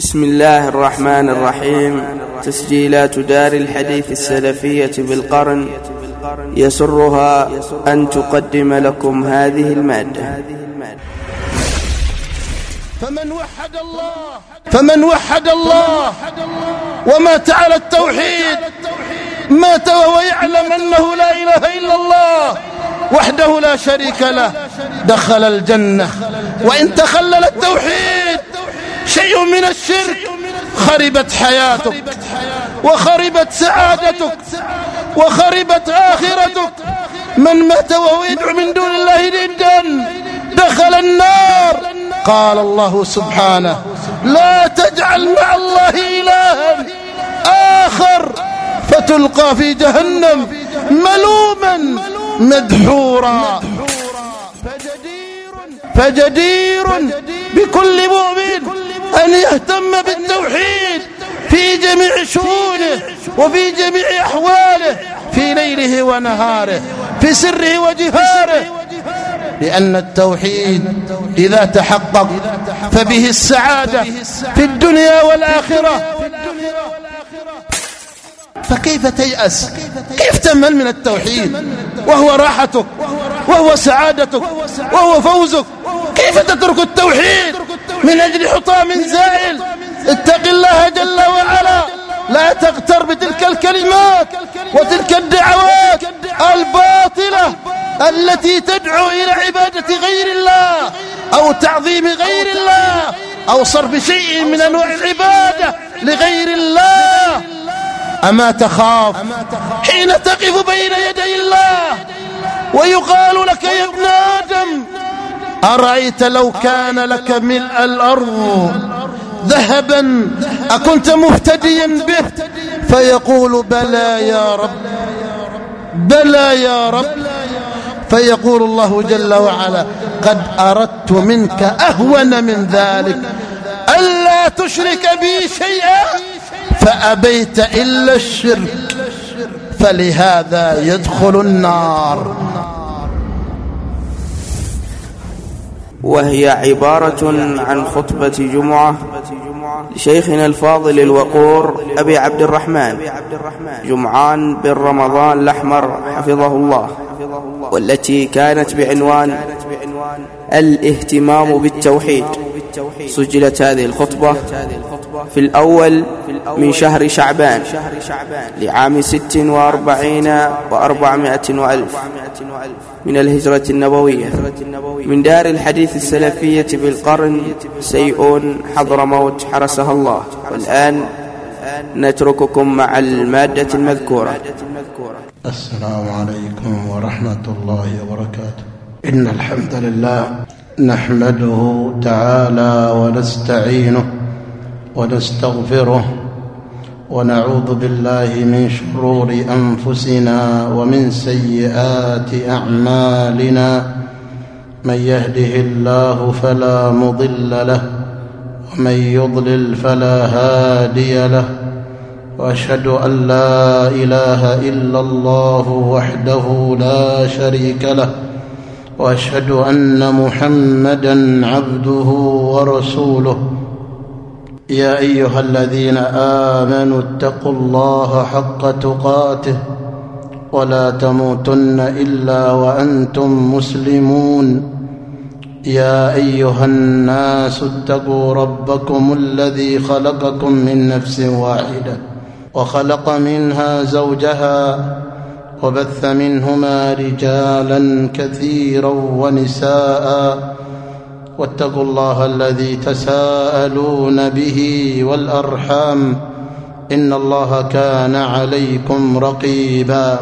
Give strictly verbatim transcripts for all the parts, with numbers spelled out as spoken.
بسم الله الرحمن الرحيم. تسجيلات دار الحديث السلفية بالقرن يسرها أن تقدم لكم هذه المادة. فمن وحد الله فمن وحد الله ومات على التوحيد مات وهو يعلم أنه لا إله إلا الله وحده لا شريك له دخل الجنة. وإن تخلل التوحيد شيء من الشرك خربت حياتك وخربت سعادتك وخربت آخرتك. من مات وهو يدعو من دون الله ندا دخل النار. قال الله سبحانه: لا تجعل مع الله إلها آخر فتلقى في جهنم ملوما مدحورا. فجدير بكل مؤمن أن يهتم بالتوحيد في جميع شؤونه وفي جميع أحواله، في ليله ونهاره، في سره وجهاره، لأن التوحيد إذا تحقق فبه السعادة في الدنيا والآخرة. فكيف تيأس؟ كيف تمل من التوحيد وهو راحتك وهو سعادتك وهو فوزك؟ كيف تترك التوحيد من أجل حطام زائل؟ اتق الله جل وعلا، لا تغتر بتلك الكلمات وتلك الدعوات الباطلة التي تدعو إلى عبادة غير الله أو تعظيم غير الله أو صرف شيء من أنواع العبادة لغير الله. أما تخاف حين تقف بين يدي الله ويقال لك يا ابن آدم أرأيت لو كان لك ملء الأرض ذهبا أكنت مفتديا به؟ فيقول: بلى يا رب، بلى يا رب. فيقول الله جل وعلا: قد أردت منك أهون من ذلك، ألا تشرك بي شيئا فأبيت إلا الشرك، فلهذا يدخل النار. وهي عبارة عن خطبة جمعة لشيخنا الفاضل الوقور أبي عبد الرحمن جمعان بن رمضان الأحمر حفظه الله، والتي كانت بعنوان الاهتمام بالتوحيد. سجلت هذه الخطبة في الأول من شهر شعبان لعام ست وأربعين وأربعمائة وألف من الهجرة النبوية من دار الحديث السلفية بالقرن سيئون حضرموت حرسها الله. والآن نترككم مع المادة المذكورة. السلام عليكم ورحمة الله وبركاته. إن الحمد لله نحمده تعالى ونستعينه ونستغفره ونعوذ بالله من شرور أنفسنا ومن سيئات أعمالنا. من يهده الله فلا مضل له ومن يضلل فلا هادي له، وأشهد أن لا إله إلا الله وحده لا شريك له، وأشهد أن محمدًا عبده ورسوله. يا أيها الذين آمنوا اتقوا الله حق تقاته ولا تموتن إلا وأنتم مسلمون. يا أيها الناس اتقوا ربكم الذي خلقكم من نفس واحدة وخلق منها زوجها وبث منهما رجالا كثيرا ونساء، واتقوا الله الذي تساءلون به والأرحام إن الله كان عليكم رقيبا.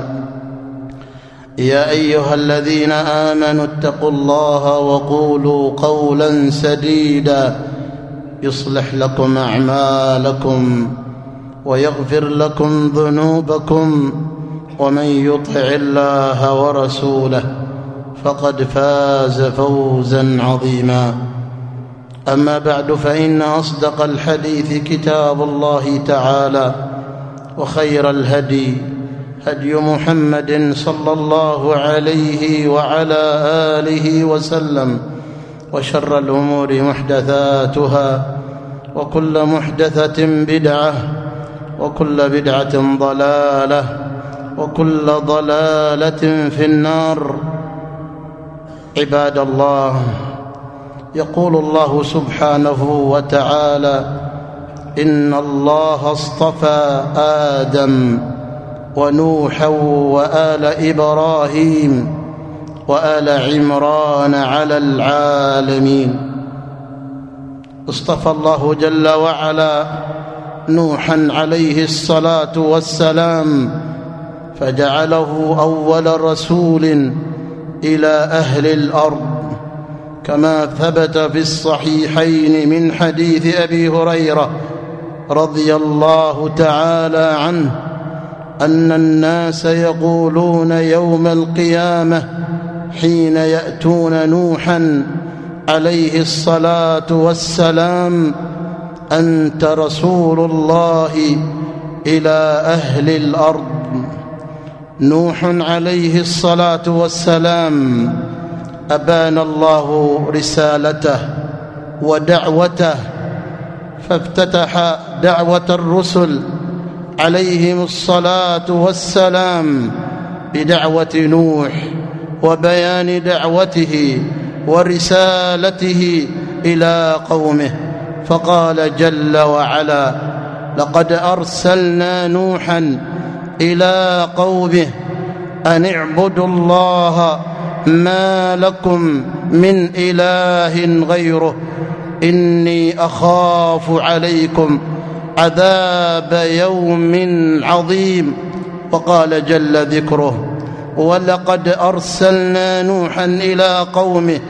يا أيها الذين آمنوا اتقوا الله وقولوا قولا سديدا يصلح لكم أعمالكم ويغفر لكم ذنوبكم، ومن يطع الله ورسوله فقد فاز فوزا عظيما. أما بعد، فإن أصدق الحديث كتاب الله تعالى، وخير الهدي هدي محمد صلى الله عليه وعلى آله وسلم، وشر الأمور محدثاتها، وكل محدثة بدعة وكل بدعة ضلالة وكل ضلالة في النار. عباد الله، يقول الله سبحانه وتعالى: إن الله اصطفى آدم ونوحا وآل إبراهيم وآل عمران على العالمين. اصطفى الله جل وعلا نوحا عليه الصلاة والسلام فجعله أول رسول إلى أهل الأرض، كما ثبت في الصحيحين من حديث أبي هريرة رضي الله تعالى عنه أن الناس يقولون يوم القيامة حين يأتون نوحا عليه الصلاة والسلام: أنت رسول الله إلى أهل الأرض. نوح عليه الصلاة والسلام أبان الله رسالته ودعوته، فافتتح دعوة الرسل عليهم الصلاة والسلام بدعوة نوح وبيان دعوته ورسالته إلى قومه، فقال جل وعلا: لقد أرسلنا نوحا إلى قومه أن اعبدوا الله ما لكم من إله غيره إني أخاف عليكم عذاب يوم عظيم. وقال جل ذكره: ولقد أرسلنا نوحا إلى قومه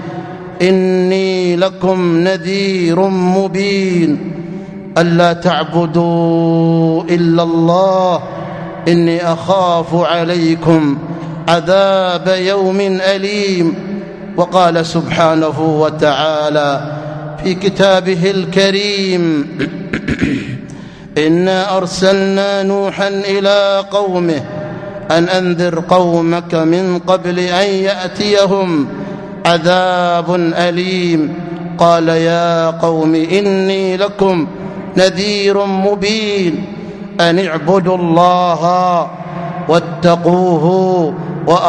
إني لكم نذير مبين ألا تعبدوا إلا الله إني أخاف عليكم عذاب يوم أليم. وقال سبحانه وتعالى في كتابه الكريم: إنا أرسلنا نوحا إلى قومه أن أنذر قومك من قبل أن يأتيهم عذاب أليم. قال: يا قوم إني لكم نذير مبين أن اعبدوا الله واتقوه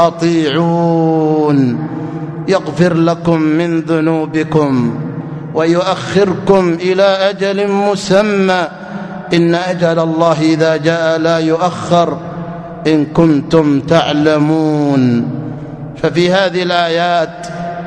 وأطيعون يغفر لكم من ذنوبكم ويؤخركم إلى أجل مسمى إن أجل الله إذا جاء لا يؤخر إن كنتم تعلمون. ففي هذه الآيات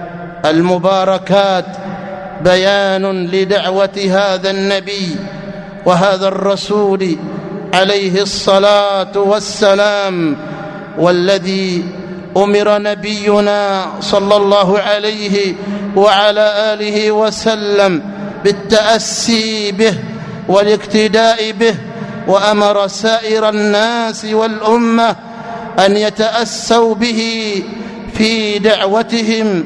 المباركات بيان لدعوة هذا النبي وهذا الرسول عليه الصلاة والسلام، والذي أمر نبينا صلى الله عليه وعلى آله وسلم بالتأسي به والاقتداء به، وأمر سائر الناس والأمة أن يتأسوا به في دعوتهم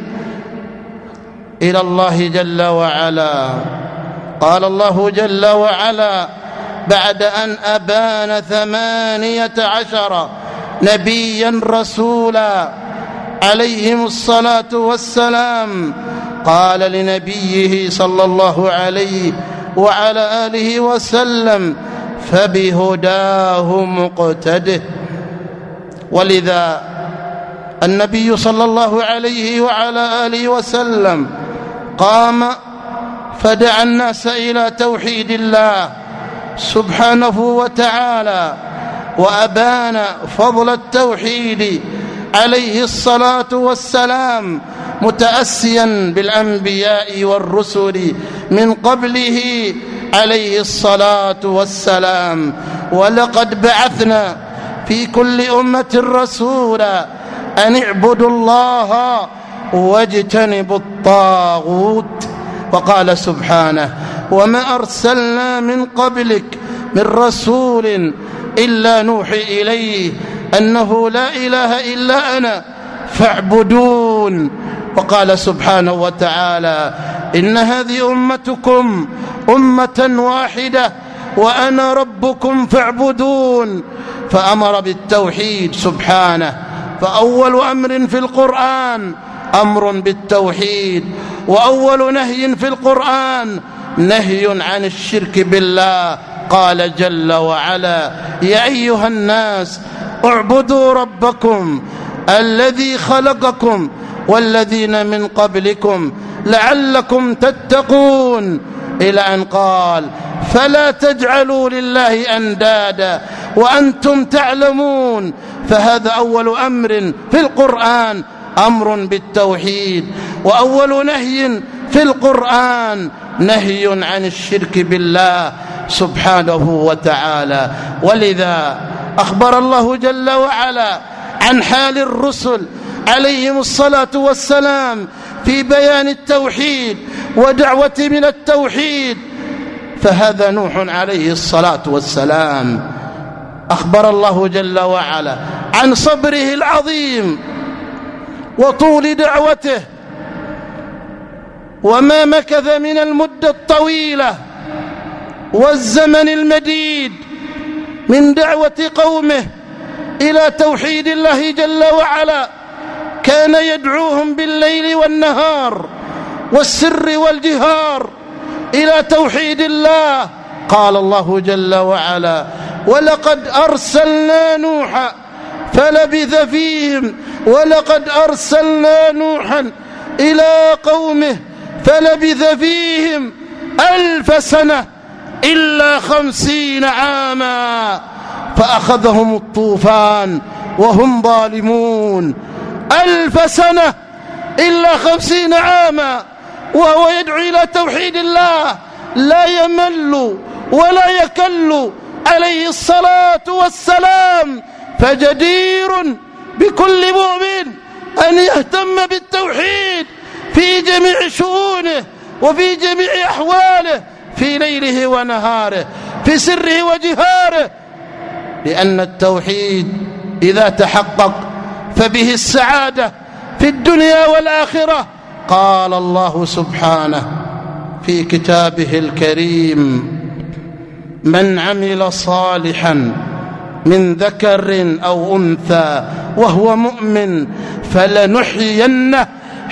إلى الله جل وعلا. قال الله جل وعلا بعد أن أبان ثمانية عشر نبيا رسولا عليهم الصلاة والسلام، قال لنبيه صلى الله عليه وعلى آله وسلم: فبهداه مقتده. ولذا النبي صلى الله عليه وعلى آله وسلم قام فدعا الناس إلى توحيد الله سبحانه وتعالى، وأبان فضل التوحيد عليه الصلاة والسلام متأسيا بالأنبياء والرسل من قبله عليه الصلاة والسلام: ولقد بعثنا في كل أمة رسولا أن اعبدوا الله واجتنبوا الطاغوت. وقال سبحانه: وما أرسلنا من قبلك من رسول إلا نوحي إليه أنه لا إله إلا أنا فاعبدون. وقال سبحانه وتعالى: إن هذه أمتكم أمة واحدة وأنا ربكم فاعبدون. فأمر بالتوحيد سبحانه، فأول أمر في القرآن أمر بالتوحيد، وأول نهي في القرآن نهي عن الشرك بالله. قال جل وعلا: يا أيها الناس اعبدوا ربكم الذي خلقكم والذين من قبلكم لعلكم تتقون، إلى أن قال: فلا تجعلوا لله أندادا وأنتم تعلمون. فهذا أول أمر في القرآن، أمر بالتوحيد، وأول نهي في القرآن نهي عن الشرك بالله سبحانه وتعالى. ولذا أخبر الله جل وعلا عن حال الرسل عليهم الصلاة والسلام في بيان التوحيد ودعوة من التوحيد. فهذا نوح عليه الصلاة والسلام أخبر الله جل وعلا عن صبره العظيم وطول دعوته، وما مكث من المدة الطويلة والزمن المديد من دعوة قومه إلى توحيد الله جل وعلا. كان يدعوهم بالليل والنهار والسر والجهار إلى توحيد الله. قال الله جل وعلا: ولقد أرسلنا نوحا فلبث فيهم ولقد أرسلنا نوحا إلى قومه فلبث فيهم ألف سنة إلا خمسين عاما فأخذهم الطوفان وهم ظالمون. ألف سنة إلا خمسين عاما وهو يدعو إلى توحيد الله، لا يمل ولا يكل عليه الصلاة والسلام. فجدير بكل مؤمن أن يهتم بالتوحيد في جميع شؤونه وفي جميع أحواله، في ليله ونهاره، في سره وجهاره، لأن التوحيد إذا تحقق فبه السعادة في الدنيا والآخرة. قال الله سبحانه في كتابه الكريم: من عمل صالحا من ذكر أو أنثى وهو مؤمن فلنحيينه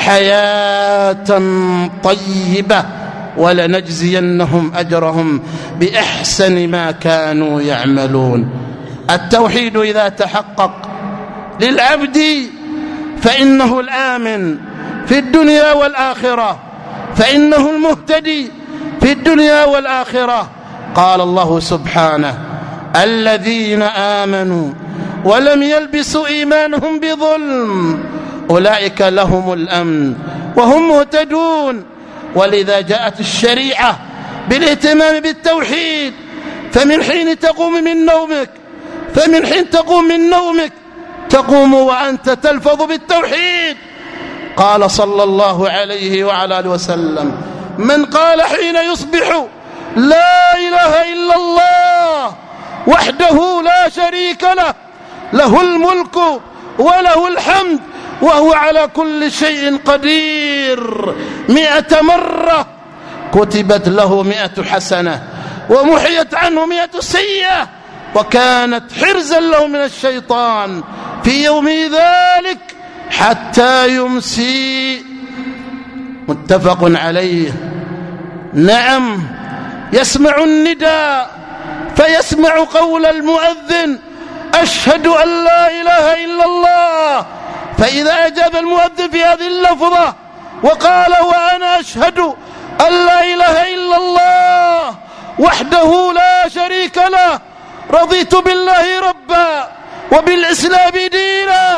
حياة طيبة ولنجزينهم أجرهم بأحسن ما كانوا يعملون. التوحيد إذا تحقق للعبد فإنه الآمن في الدنيا والآخرة، فإنه المهتدي في الدنيا والآخرة. قال الله سبحانه: الذين آمنوا ولم يلبسوا إيمانهم بظلم أولئك لهم الأمن وهم مهتدون. ولذا جاءت الشريعة بالاهتمام بالتوحيد. فمن حين تقوم من نومك فمن حين تقوم من نومك تقوم وأنت تلفظ بالتوحيد. قال صلى الله عليه وعلى آله وسلم: من قال حين يصبح لا إله إلا الله وحده لا شريك له له الملك وله الحمد وهو على كل شيء قدير مئة مرة كتبت له مئة حسنة ومحيت عنه مئة سيئة وكانت حرزا له من الشيطان في يوم ذلك حتى يمسي. متفق عليه. نعم، يسمع النداء فيسمع قول المؤذن: أشهد أن لا إله إلا الله. فإذا أجاب المؤذن في هذه اللفظة وقال: وأنا أشهد أن لا إله إلا الله وحده لا شريك له، رضيت بالله ربا وبالإسلام دينا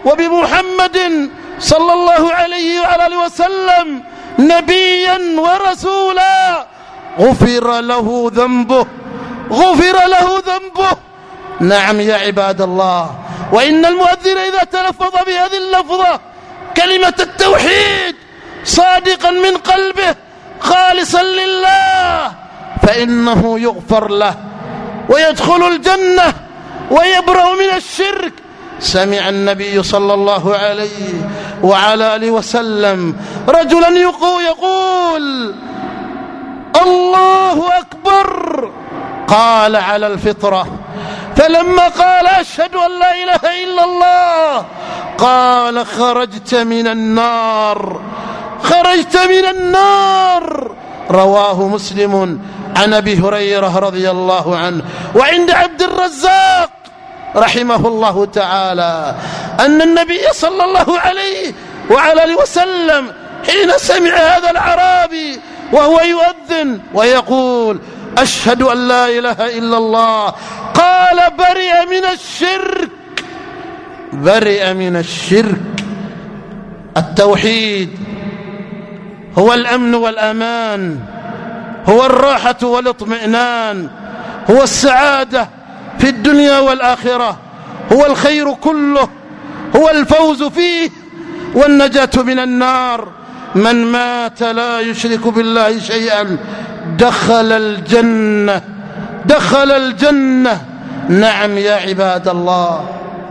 وبمحمد صلى الله عليه وعلى آله وسلم نبيا ورسولا، غفر له ذنبه غفر له ذنبه. نعم يا عباد الله، وإن المؤذن إذا تلفظ بهذه اللفظة كلمة التوحيد صادقا من قلبه خالصا لله فإنه يغفر له ويدخل الجنة ويبرأ من الشرك. سمع النبي صلى الله عليه وعلى آله وسلم رجلا يقول: الله أكبر، قال: على الفطرة. فلما قال: أشهد أن لا إله إلا الله، قال: خرجت من النار خرجت من النار رواه مسلم عن أبي هريرة رضي الله عنه. وعند عبد الرزاق رحمه الله تعالى أن النبي صلى الله عليه وعلى آله وسلم حين سمع هذا الأعرابي وهو يؤذن ويقول أشهد أن لا إله إلا الله قال برئ من الشرك، برئ من الشرك. التوحيد هو الأمن والأمان، هو الراحة والاطمئنان، هو السعادة في الدنيا والآخرة، هو الخير كله، هو الفوز فيه والنجاة من النار. من مات لا يشرك بالله شيئا دخل الجنة، دخل الجنة. نعم يا عباد الله.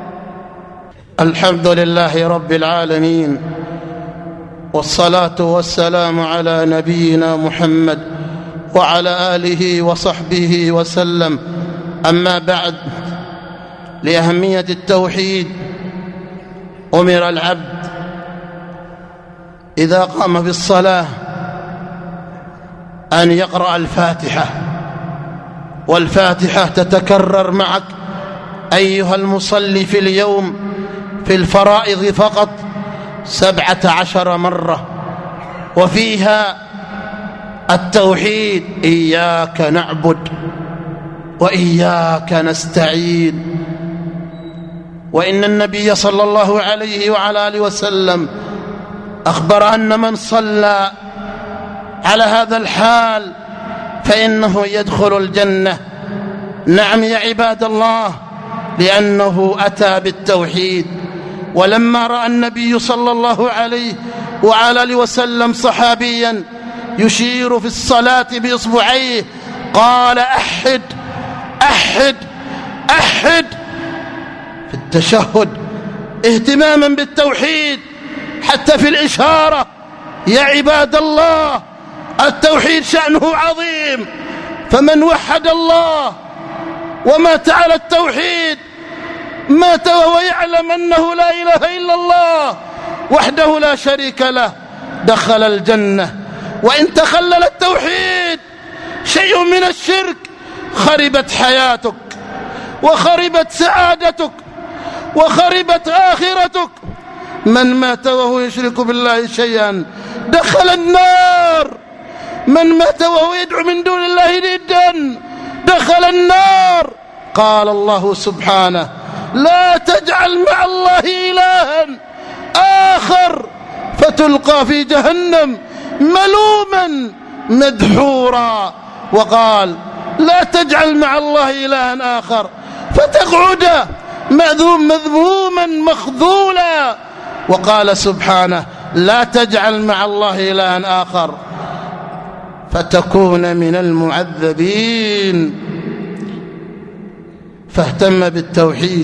الحمد لله رب العالمين، والصلاة والسلام على نبينا محمد وعلى آله وصحبه وسلم. أما بعد، لأهمية التوحيد أمر العبد إذا قام بالصلاة أن يقرأ الفاتحة، والفاتحة تتكرر معك أيها المصلي في اليوم في الفرائض فقط سبعة عشر مرة، وفيها التوحيد: إياك نعبد وإياك نستعين. وإن النبي صلى الله عليه وعلى آله وسلم أخبر أن من صلى على هذا الحال فإنه يدخل الجنة. نعم يا عباد الله، لأنه أتى بالتوحيد. ولما رأى النبي صلى الله عليه وعلى آله وسلم صحابيا يشير في الصلاة بإصبعيه قال: أحد أحد أحد في التشهد، اهتماما بالتوحيد حتى في الإشارة. يا عباد الله، التوحيد شأنه عظيم، فمن وحد الله ومات على التوحيد مات وهو يعلم أنه لا إله إلا الله وحده لا شريك له دخل الجنة. وإن تخلل التوحيد شيء من الشرك خربت حياتك وخربت سعادتك وخربت آخرتك. من مات وهو يشرك بالله شيئا دخل النار، من مات وهو يدعو من دون الله ندا دخل النار. قال الله سبحانه: لا تجعل مع الله إلها آخر فتلقى في جهنم ملوما مدحورا. وقال: لا تجعل مع الله إلها آخر فتقعد مذموم مذموما مخذولا. وقال سبحانه: لا تجعل مع الله إلها آخر فتكون من المعذبين. فاهتم بالتوحيد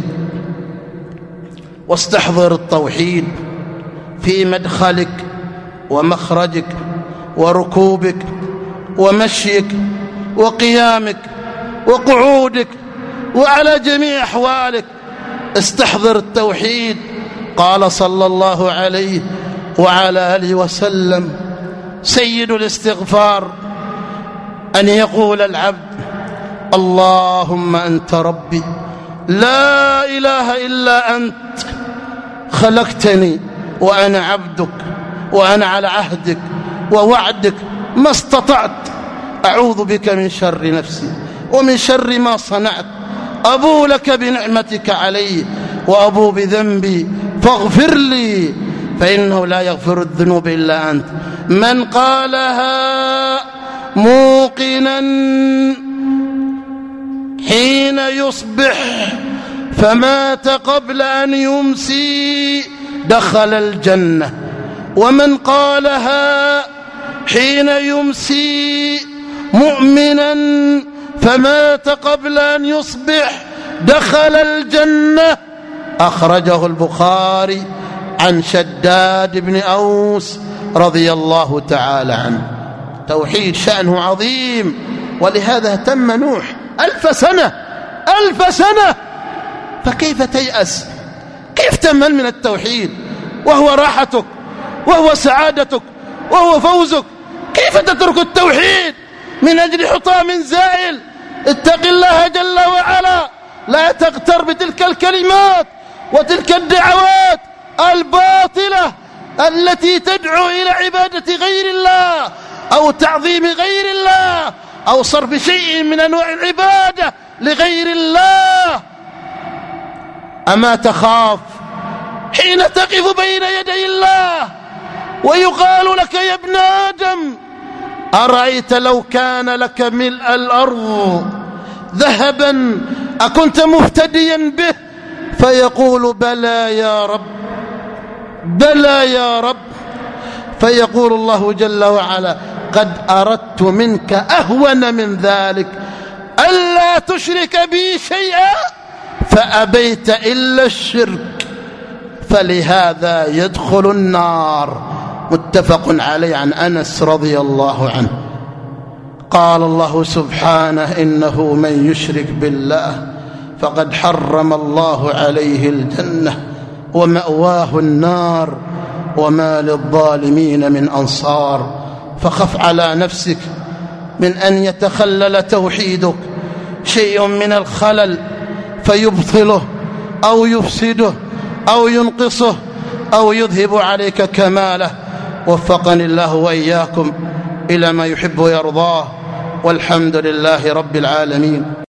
واستحضر التوحيد في مدخلك ومخرجك وركوبك ومشيك وقيامك وقعودك وعلى جميع أحوالك. استحضر التوحيد. قال صلى الله عليه وعلى آله وسلم: سيد الاستغفار أن يقول العبد: اللهم أنت ربي لا إله إلا أنت، خلقتني وأنا عبدك وأنا على عهدك ووعدك ما استطعت، أعوذ بك من شر نفسي ومن شر ما صنعت، أبو لك بنعمتك علي وأبو بذنبي فاغفر لي فإنه لا يغفر الذنوب إلا أنت. من قالها موقنا حين يصبح فمات قبل أن يمسي دخل الجنة، ومن قالها حين يمسي مؤمنا فمات قبل أن يصبح دخل الجنة. أخرجه البخاري عن شداد بن أوس رضي الله تعالى عنه. توحيد شأنه عظيم، ولهذا اهتم نوح ألف سنة ألف سنة. فكيف تيأس؟ كيف تمل من التوحيد وهو راحتك وهو سعادتك وهو فوزك؟ كيف تترك التوحيد من أجل حطام زائل؟ اتق الله جل وعلا، لا تغتر بتلك الكلمات وتلك الدعوات الباطلة التي تدعو إلى عبادة غير الله أو تعظيم غير الله أو صرف شيء من أنواع العبادة لغير الله. أما تخاف حين تقف بين يدي الله ويقال لك يا ابن آدم أرأيت لو كان لك ملء الأرض ذهبا أكنت مفتديا به؟ فيقول بلى يا رب، بلى يا رب. فيقول الله جل وعلا قد أردت منك أهون من ذلك، ألا تشرك بي شيئا فأبيت إلا الشرك، فلهذا يدخل النار. متفق عليه عن أنس رضي الله عنه قال الله سبحانه إنه من يشرك بالله فقد حرم الله عليه الجنة ومأواه النار وما للظالمين من أنصار. فخف على نفسك من أن يتخلل توحيدك شيء من الخلل فيبطله أو يفسده أو ينقصه أو يذهب عليك كماله. وفقني الله وإياكم إلى ما يحب ويرضاه، والحمد لله رب العالمين.